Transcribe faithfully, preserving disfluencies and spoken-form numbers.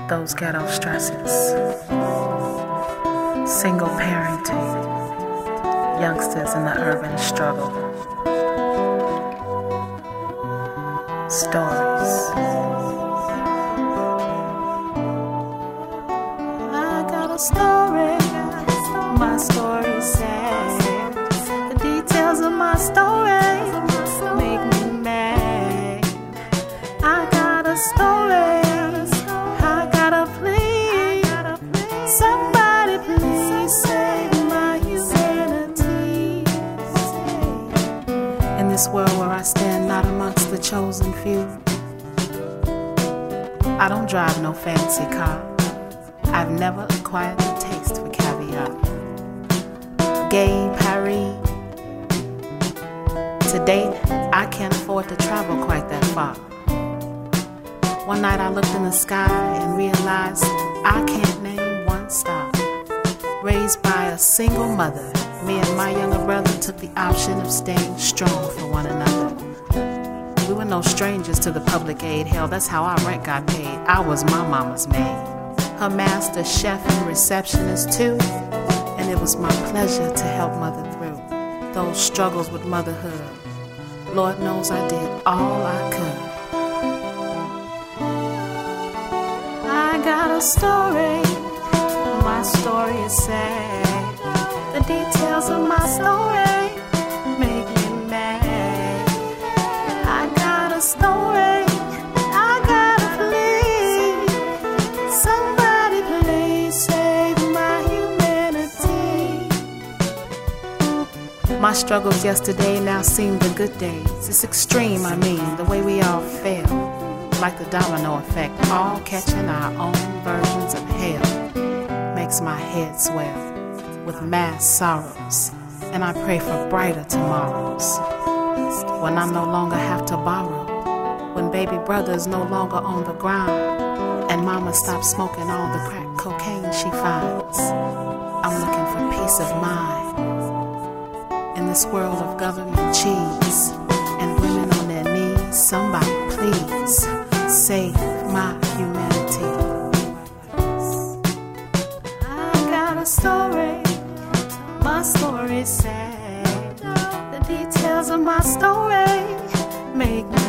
those ghetto stresses, single parenting, youngsters in the urban struggle, stories. I got a story, my story sad. The details of my story make me mad. I got a story, I gotta plead. Somebody please save my humanity. In this world where I stand not amongst the chosen few, I don't drive no fancy car. I've never acquired the taste for caviar. Gay Paris. To date, I can't afford to travel quite that far. One night I looked in the sky and realized I can't name one star. Raised by a single mother, me and my younger brother took the option of staying strong for one another. We were no strangers to the public aid. Hell, that's how our rent got paid. I was my mama's maid, her master, chef, and receptionist too. And it was my pleasure to help mother through those struggles with motherhood. Lord knows I did all I could. I got a story, my story is sad. The details of my story make me mad. I got a story, I gotta plead. Somebody please save my humanity. My struggles yesterday now seem the good days. It's extreme, I mean, the way we all fail. Like the domino effect, all catching our own versions of hell. Makes my head swell with mass sorrows. And I pray for brighter tomorrows, when I no longer have to borrow, when baby brother's no longer on the ground, and mama stops smoking all the crack cocaine she finds. I'm looking for peace of mind in this world of government cheese and women on their knees. Somebody please save my humanity. I got a story, my story's sad. The details of my story make me